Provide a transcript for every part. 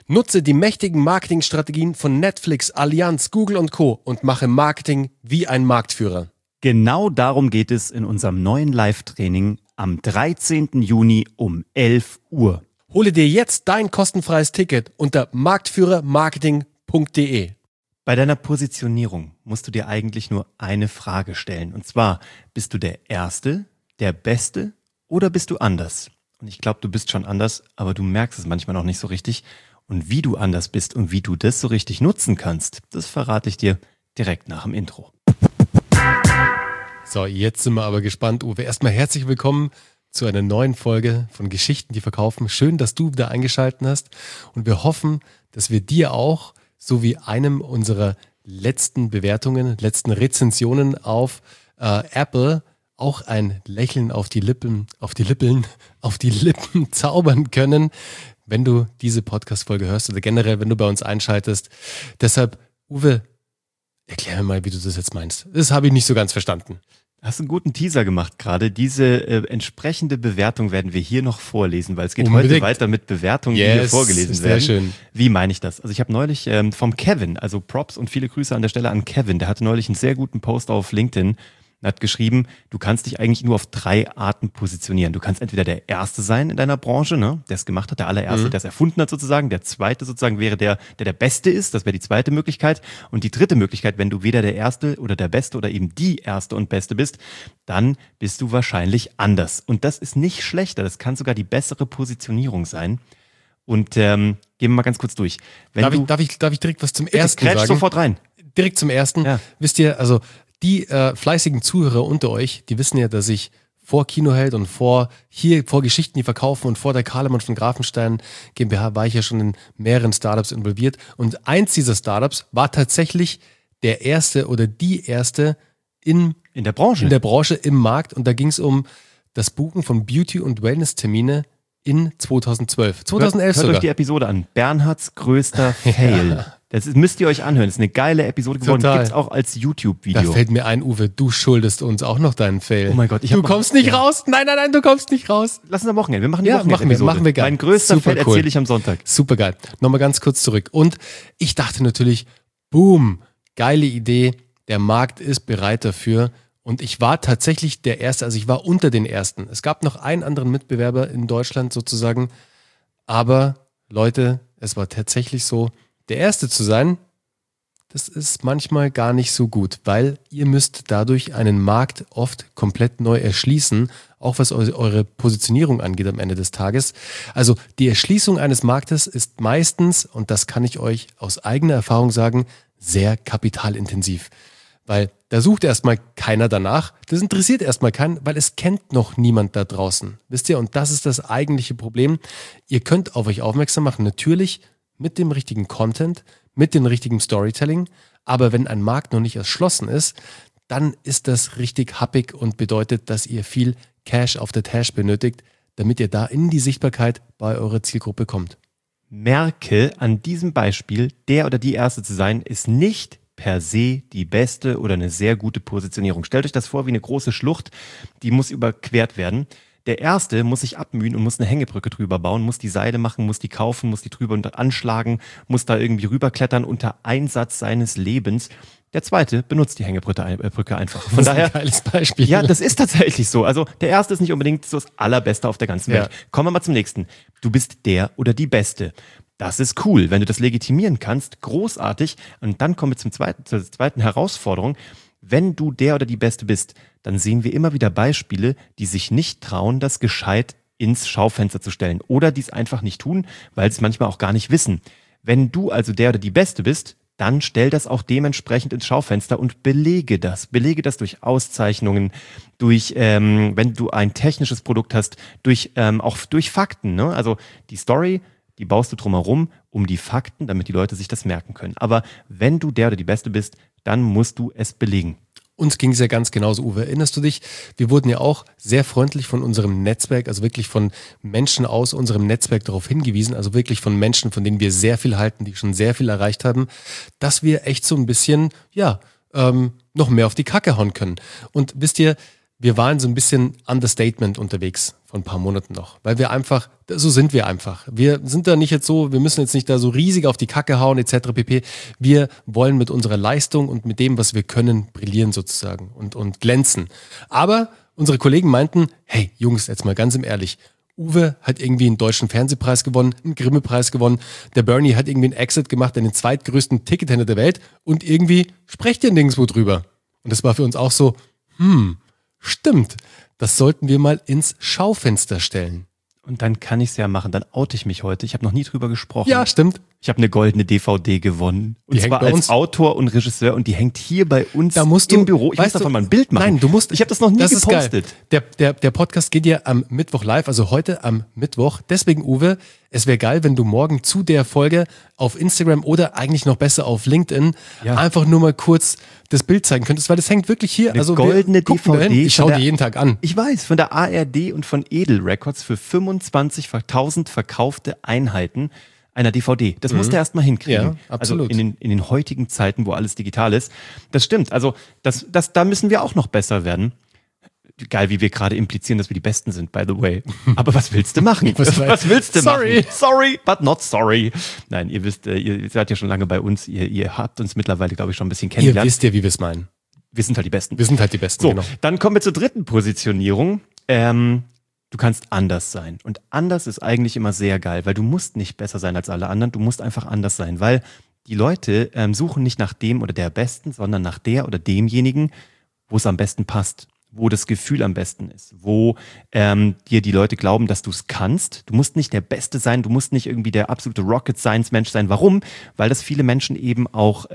Nutze die mächtigen Marketingstrategien von Netflix, Allianz, Google und Co. und mache Marketing wie ein Marktführer. Genau darum geht es in unserem neuen Live-Training am 13. Juni um 11 Uhr. Hole dir jetzt dein kostenfreies Ticket unter marktführermarketing.de. Bei deiner Positionierung musst du dir eigentlich nur eine Frage stellen. Und zwar, bist du der Erste, der Beste oder bist du anders? Und ich glaube, du bist schon anders, aber du merkst es manchmal noch nicht so richtig. Und wie du anders bist und wie du das so richtig nutzen kannst, das verrate ich dir direkt nach dem Intro. So, jetzt sind wir aber gespannt, Uwe. Erstmal herzlich willkommen zu einer neuen Folge von Geschichten, die verkaufen. Schön, dass du wieder eingeschaltet hast. Und wir hoffen, dass wir dir auch, so wie einem unserer letzten Bewertungen, letzten Rezensionen auf Apple, auch ein Lächeln auf die Lippen zaubern können, wenn du diese Podcast-Folge hörst oder generell, wenn du bei uns einschaltest. Deshalb, Uwe, erklär mir mal, wie du das jetzt meinst. Das habe ich nicht so ganz verstanden. Hast einen guten Teaser gemacht gerade. Diese entsprechende Bewertung werden wir hier noch vorlesen, weil es geht heute weiter mit Bewertungen, die hier vorgelesen werden. Sehr schön. Wie meine ich das? Also ich habe neulich vom Kevin, also Props und viele Grüße an der Stelle an Kevin, der hatte neulich einen sehr guten Post auf LinkedIn, hat geschrieben, du kannst dich eigentlich nur auf 3 Arten positionieren. Du kannst entweder der Erste sein in deiner Branche, ne, der es gemacht hat, der allererste, der es erfunden hat sozusagen. Der Zweite sozusagen wäre der Beste ist. Das wäre die zweite Möglichkeit. Und die dritte Möglichkeit, wenn du weder der Erste oder der Beste oder eben die Erste und Beste bist, dann bist du wahrscheinlich anders. Und das ist nicht schlechter. Das kann sogar die bessere Positionierung sein. Und gehen wir mal ganz kurz durch. Darf ich direkt was zum Ersten sagen? Sofort rein. Direkt zum Ersten. Ja. Wisst ihr, also die fleißigen Zuhörer unter euch, die wissen ja, dass ich vor Kinoheld und vor Geschichten, die verkaufen und vor der Kahlemann von Grafenstein GmbH war ich ja schon in mehreren Startups involviert. Und eins dieser Startups war tatsächlich der erste oder die erste in der Branche im Markt. Und da ging es um das Buchen von Beauty- und Wellness-Termine in 2012. 2011 sogar. Hört euch die Episode an. Bernhards größter Fail. Ja. Das müsst ihr euch anhören. Das ist eine geile Episode geworden. Gibt es auch als YouTube-Video. Da fällt mir ein, Uwe, du schuldest uns auch noch deinen Fail. Oh mein Gott. Du kommst nicht raus. Nein, du kommst nicht raus. Lass uns am Wochenende. Wir machen die Wochenende-Episode. Machen wir geil. Mein größter Fail erzähle ich am Sonntag. Super geil. Nochmal ganz kurz zurück. Und ich dachte natürlich, boom, geile Idee. Der Markt ist bereit dafür. Und ich war tatsächlich der Erste, also ich war unter den Ersten. Es gab noch einen anderen Mitbewerber in Deutschland sozusagen. Aber Leute, es war tatsächlich so, der Erste zu sein, das ist manchmal gar nicht so gut, weil ihr müsst dadurch einen Markt oft komplett neu erschließen, auch was eure Positionierung angeht am Ende des Tages. Also die Erschließung eines Marktes ist meistens, und das kann ich euch aus eigener Erfahrung sagen, sehr kapitalintensiv. Weil da sucht erstmal keiner danach, das interessiert erstmal keinen, weil es kennt noch niemand da draußen. Wisst ihr, und das ist das eigentliche Problem. Ihr könnt auf euch aufmerksam machen, natürlich mit dem richtigen Content, mit dem richtigen Storytelling, aber wenn ein Markt noch nicht erschlossen ist, dann ist das richtig happig und bedeutet, dass ihr viel Cash auf der Tasche benötigt, damit ihr da in die Sichtbarkeit bei eurer Zielgruppe kommt. Merke an diesem Beispiel, der oder die Erste zu sein, ist nicht per se die beste oder eine sehr gute Positionierung. Stellt euch das vor wie eine große Schlucht, die muss überquert werden. Der Erste muss sich abmühen und muss eine Hängebrücke drüber bauen, muss die Seile machen, muss die kaufen, muss die drüber anschlagen, muss da irgendwie rüberklettern unter Einsatz seines Lebens. Der Zweite benutzt die Hängebrücke einfach. Von daher, ein geiles Beispiel. Ja, das ist tatsächlich so. Also der Erste ist nicht unbedingt so das Allerbeste auf der ganzen Welt. Kommen wir mal zum nächsten. Du bist der oder die Beste. Das ist cool, wenn du das legitimieren kannst, großartig. Und dann kommen wir zur zweiten Herausforderung. Wenn du der oder die Beste bist, dann sehen wir immer wieder Beispiele, die sich nicht trauen, das gescheit ins Schaufenster zu stellen oder die es einfach nicht tun, weil sie es manchmal auch gar nicht wissen. Wenn du also der oder die Beste bist, dann stell das auch dementsprechend ins Schaufenster und belege das. Belege das durch Auszeichnungen, durch, wenn du ein technisches Produkt hast, auch durch Fakten. Ne? Also die Story, die baust du drumherum um die Fakten, damit die Leute sich das merken können. Aber wenn du der oder die Beste bist, dann musst du es belegen. Uns ging es ja ganz genauso, Uwe. Erinnerst du dich? Wir wurden ja auch sehr freundlich von unserem Netzwerk, also wirklich von Menschen aus unserem Netzwerk darauf hingewiesen, also wirklich von Menschen, von denen wir sehr viel halten, die schon sehr viel erreicht haben, dass wir echt so ein bisschen, noch mehr auf die Kacke hauen können. Und wisst ihr, wir waren so ein bisschen Understatement unterwegs vor ein paar Monaten noch, weil wir einfach, so sind wir einfach. Wir sind da nicht jetzt so, wir müssen jetzt nicht da so riesig auf die Kacke hauen etc. pp. Wir wollen mit unserer Leistung und mit dem, was wir können, brillieren sozusagen und glänzen. Aber unsere Kollegen meinten, hey Jungs, jetzt mal ganz im Ehrlich, Uwe hat irgendwie einen deutschen Fernsehpreis gewonnen, einen Grimme-Preis gewonnen, der Bernie hat irgendwie einen Exit gemacht, den zweitgrößten Tickethändler der Welt und irgendwie sprecht ihr nirgendwo drüber. Und das war für uns auch so, stimmt, das sollten wir mal ins Schaufenster stellen. Und dann kann ich es ja machen, dann oute ich mich heute. Ich habe noch nie drüber gesprochen. Ja, stimmt. Ich habe eine goldene DVD gewonnen. Und Die hängt zwar bei als uns. Autor und Regisseur und die hängt hier bei uns Da musst du, im Büro. Ich muss davon mal ein Bild machen. Nein, du musst. Ich habe das noch nie gepostet. Ist geil. Der Podcast geht ja am Mittwoch live, also heute am Mittwoch. Deswegen, Uwe, es wäre geil, wenn du morgen zu der Folge auf Instagram oder eigentlich noch besser auf LinkedIn einfach nur mal kurz das Bild zeigen könntest, weil das hängt wirklich hier. Eine also goldene DVD. Ich schaue die jeden Tag an. Ich weiß, von der ARD und von Edel Records für 25.000 verkaufte Einheiten einer DVD. Das musst du erst mal hinkriegen. Ja, absolut. Also in den heutigen Zeiten, wo alles digital ist. Das stimmt. Also da müssen wir auch noch besser werden. Geil, wie wir gerade implizieren, dass wir die Besten sind, by the way. Aber was willst du machen? Was willst du machen? Sorry, but not sorry. Nein, ihr wisst, ihr seid ja schon lange bei uns. Ihr habt uns mittlerweile, glaube ich, schon ein bisschen kennengelernt. Ihr wisst ja, wie wir es meinen. Wir sind halt die Besten. Wir sind halt die Besten, So, genau. dann kommen wir zur dritten Positionierung. Du kannst anders sein. Und anders ist eigentlich immer sehr geil, weil du musst nicht besser sein als alle anderen, du musst einfach anders sein, weil die Leute suchen nicht nach dem oder der Besten, sondern nach der oder demjenigen, wo es am besten passt, wo das Gefühl am besten ist, wo dir die Leute glauben, dass du es kannst. Du musst nicht der Beste sein, du musst nicht irgendwie der absolute Rocket-Science-Mensch sein. Warum? Weil das viele Menschen eben auch,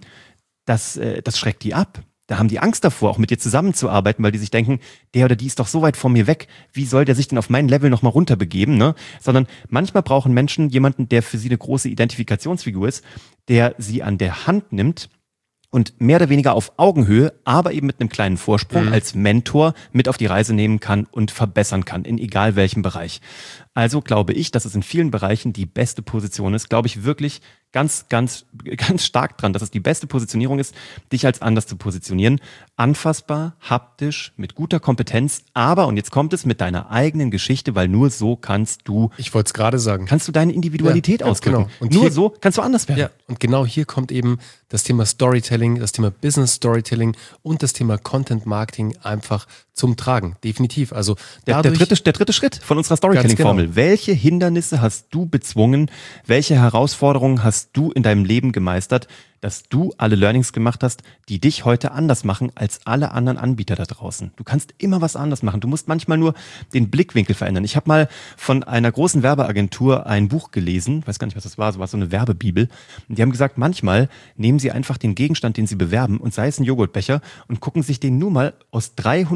das schreckt die ab. Da haben die Angst davor, auch mit dir zusammenzuarbeiten, weil die sich denken, der oder die ist doch so weit von mir weg, wie soll der sich denn auf mein Level nochmal runterbegeben, ne? Sondern manchmal brauchen Menschen jemanden, der für sie eine große Identifikationsfigur ist, der sie an der Hand nimmt und mehr oder weniger auf Augenhöhe, aber eben mit einem kleinen Vorsprung als Mentor mit auf die Reise nehmen kann und verbessern kann, in egal welchem Bereich. Also glaube ich, dass es in vielen Bereichen die beste Position ist, glaube ich wirklich ganz, ganz, ganz stark dran, dass es die beste Positionierung ist, dich als anders zu positionieren. Anfassbar, haptisch, mit guter Kompetenz, aber, und jetzt kommt es, mit deiner eigenen Geschichte, weil nur so kannst du deine Individualität ausdrücken. Genau. Und nur hier, so kannst du anders werden. Ja, und genau hier kommt eben das Thema Storytelling, das Thema Business Storytelling und das Thema Content Marketing einfach zum Tragen. Definitiv. Also Der dritte Schritt von unserer Storytelling-Formel. Genau. Welche Hindernisse hast du bezwungen? Welche Herausforderungen hast du in deinem Leben gemeistert, dass du alle Learnings gemacht hast, die dich heute anders machen als alle anderen Anbieter da draußen? Du kannst immer was anders machen. Du musst manchmal nur den Blickwinkel verändern. Ich habe mal von einer großen Werbeagentur ein Buch gelesen, weiß gar nicht, was das war, so eine Werbebibel. Und die haben gesagt, manchmal nehmen sie einfach den Gegenstand, den sie bewerben, und sei es ein Joghurtbecher, und gucken sich den nur mal aus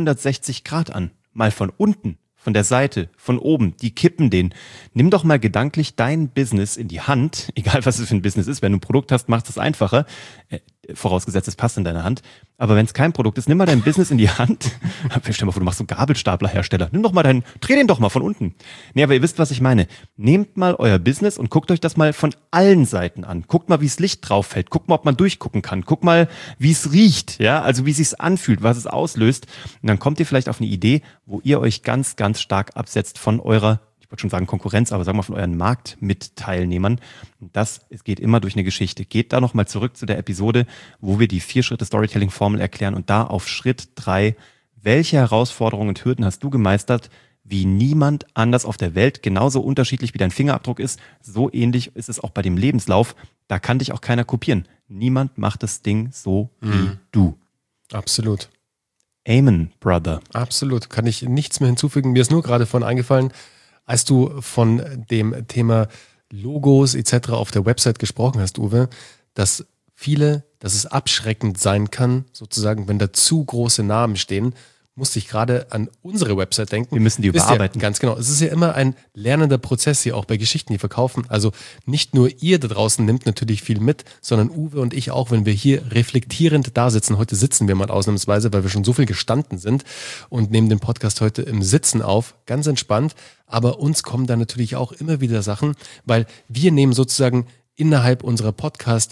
360 Grad an. Mal von unten, von der Seite, von oben, die kippen den. Nimm doch mal gedanklich dein Business in die Hand, egal was es für ein Business ist. Wenn du ein Produkt hast, macht es einfacher, vorausgesetzt es passt in deine Hand. Aber wenn es kein Produkt ist, nimm mal dein Business in die Hand. Stell dir mal vor, du machst so Gabelstaplerhersteller. Dreh den doch mal von unten. Nee, aber ihr wisst, was ich meine. Nehmt mal euer Business und guckt euch das mal von allen Seiten an. Guckt mal, wie das Licht drauf fällt. Guckt mal, ob man durchgucken kann. Guckt mal, wie es riecht, ja, also wie es sich anfühlt, was es auslöst. Und dann kommt ihr vielleicht auf eine Idee, wo ihr euch ganz, ganz stark absetzt von eurer, ich wollte schon sagen Konkurrenz, aber sagen wir von euren Marktmitteilnehmern. Und es geht immer durch eine Geschichte. Geht da nochmal zurück zu der Episode, wo wir die 4-Schritte-Storytelling-Formel erklären und da auf Schritt 3, welche Herausforderungen und Hürden hast du gemeistert, wie niemand anders auf der Welt, genauso unterschiedlich wie dein Fingerabdruck ist, so ähnlich ist es auch bei dem Lebenslauf. Da kann dich auch keiner kopieren. Niemand macht das Ding so wie du. Absolut. Amen, Brother. Absolut. Kann ich nichts mehr hinzufügen. Mir ist nur gerade von eingefallen, als du von dem Thema Logos etc. auf der Website gesprochen hast, Uwe, dass es abschreckend sein kann, sozusagen, wenn da zu große Namen stehen, musste ich gerade an unsere Website denken. Wir müssen die überarbeiten. Ja, ganz genau. Es ist ja immer ein lernender Prozess hier auch bei Geschichten, die verkaufen. Also nicht nur ihr da draußen nimmt natürlich viel mit, sondern Uwe und ich auch, wenn wir hier reflektierend da sitzen. Heute sitzen wir mal ausnahmsweise, weil wir schon so viel gestanden sind und nehmen den Podcast heute im Sitzen auf. Ganz entspannt. Aber uns kommen da natürlich auch immer wieder Sachen, weil wir nehmen sozusagen innerhalb unserer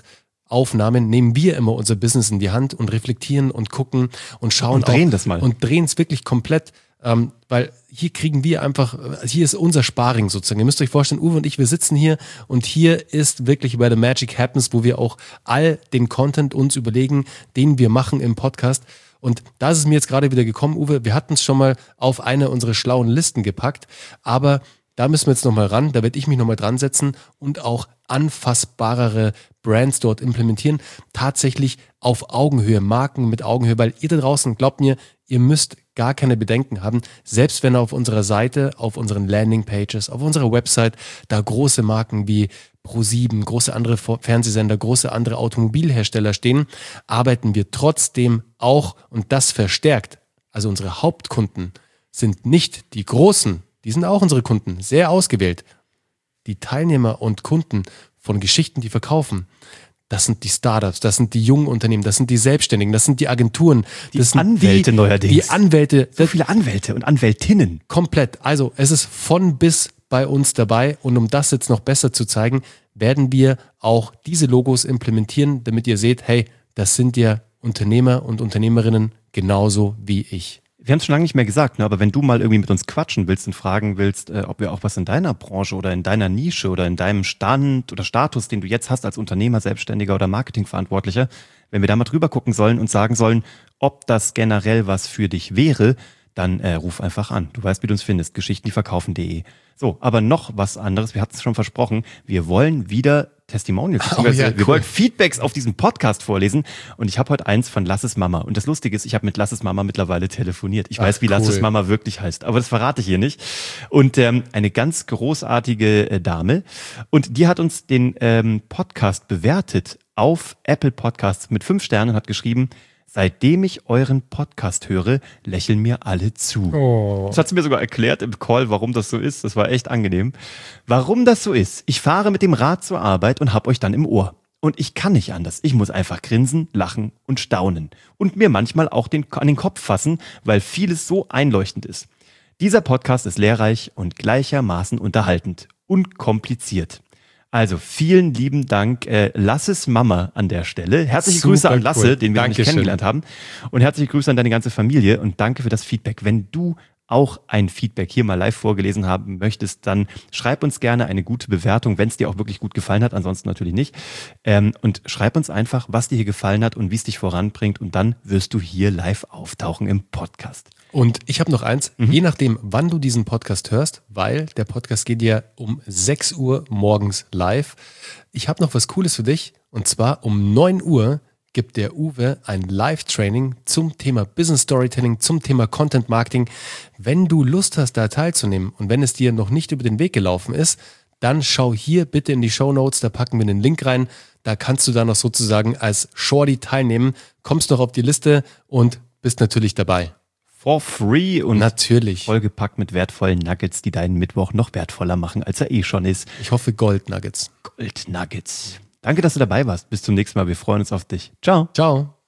Aufnahmen nehmen wir immer unser Business in die Hand und reflektieren und gucken und schauen und drehen das mal. Und drehen es wirklich komplett, weil hier kriegen wir einfach, hier ist unser Sparring sozusagen. Ihr müsst euch vorstellen, Uwe und ich, wir sitzen hier und hier ist wirklich bei The Magic Happens, wo wir auch all den Content uns überlegen, den wir machen im Podcast. Und da ist es mir jetzt gerade wieder gekommen, Uwe, wir hatten es schon mal auf eine unserer schlauen Listen gepackt, aber da müssen wir jetzt nochmal ran, da werde ich mich nochmal dran setzen und auch anfassbarere Brands dort implementieren. Tatsächlich auf Augenhöhe, Marken mit Augenhöhe, weil ihr da draußen, glaubt mir, ihr müsst gar keine Bedenken haben, selbst wenn auf unserer Seite, auf unseren Landingpages, auf unserer Website da große Marken wie Pro7, große andere Fernsehsender, große andere Automobilhersteller stehen, arbeiten wir trotzdem auch und das verstärkt. Also unsere Hauptkunden sind nicht die großen, die sind auch unsere Kunden, sehr ausgewählt. Die Teilnehmer und Kunden von Geschichten, die verkaufen, das sind die Startups, das sind die jungen Unternehmen, das sind die Selbstständigen, das sind die Agenturen. Das sind Anwälte neuerdings. Die Anwälte. So viele Anwälte und Anwältinnen. Komplett. Also es ist von bis bei uns dabei und um das jetzt noch besser zu zeigen, werden wir auch diese Logos implementieren, damit ihr seht, hey, das sind ja Unternehmer und Unternehmerinnen genauso wie ich. Wir haben es schon lange nicht mehr gesagt, ne? Aber wenn du mal irgendwie mit uns quatschen willst und fragen willst, ob wir auch was in deiner Branche oder in deiner Nische oder in deinem Stand oder Status, den du jetzt hast als Unternehmer, Selbstständiger oder Marketingverantwortlicher, wenn wir da mal drüber gucken sollen und sagen sollen, ob das generell was für dich wäre, dann ruf einfach an. Du weißt, wie du uns findest, geschichtendieverkaufen.de. So, aber noch was anderes, wir hatten es schon versprochen, wir wollen wieder Testimonials, wir wollen Feedbacks auf diesem Podcast vorlesen und ich habe heute eins von Lasses Mama und das Lustige ist, ich habe mit Lasses Mama mittlerweile telefoniert. Ich weiß, wie Lasses Mama wirklich heißt, aber das verrate ich hier nicht. Und eine ganz großartige Dame und die hat uns den Podcast bewertet auf Apple Podcasts mit 5 Sternen und hat geschrieben, seitdem ich euren Podcast höre, lächeln mir alle zu. Oh. Das hat sie mir sogar erklärt im Call, warum das so ist. Das war echt angenehm. Warum das so ist? Ich fahre mit dem Rad zur Arbeit und hab euch dann im Ohr. Und ich kann nicht anders. Ich muss einfach grinsen, lachen und staunen. Und mir manchmal auch an den Kopf fassen, weil vieles so einleuchtend ist. Dieser Podcast ist lehrreich und gleichermaßen unterhaltend und kompliziert. Also vielen lieben Dank, Lasses Mama an der Stelle. Herzliche Grüße an Lasse, den wir noch nicht kennengelernt haben. Und herzliche Grüße an deine ganze Familie und danke für das Feedback. Wenn du auch ein Feedback hier mal live vorgelesen haben möchtest, dann schreib uns gerne eine gute Bewertung, wenn es dir auch wirklich gut gefallen hat, ansonsten natürlich nicht. Und schreib uns einfach, was dir hier gefallen hat und wie es dich voranbringt und dann wirst du hier live auftauchen im Podcast. Und ich habe noch eins, je nachdem, wann du diesen Podcast hörst, weil der Podcast geht ja um 6 Uhr morgens live. Ich habe noch was Cooles für dich und zwar um 9 Uhr gibt der Uwe ein Live-Training zum Thema Business Storytelling, zum Thema Content Marketing. Wenn du Lust hast, da teilzunehmen und wenn es dir noch nicht über den Weg gelaufen ist, dann schau hier bitte in die Shownotes, da packen wir den Link rein. Da kannst du dann noch sozusagen als Shorty teilnehmen, kommst noch auf die Liste und bist natürlich dabei. For free und natürlich vollgepackt mit wertvollen Nuggets, die deinen Mittwoch noch wertvoller machen, als er eh schon ist. Ich hoffe Gold-Nuggets. Gold-Nuggets. Danke, dass du dabei warst. Bis zum nächsten Mal. Wir freuen uns auf dich. Ciao. Ciao.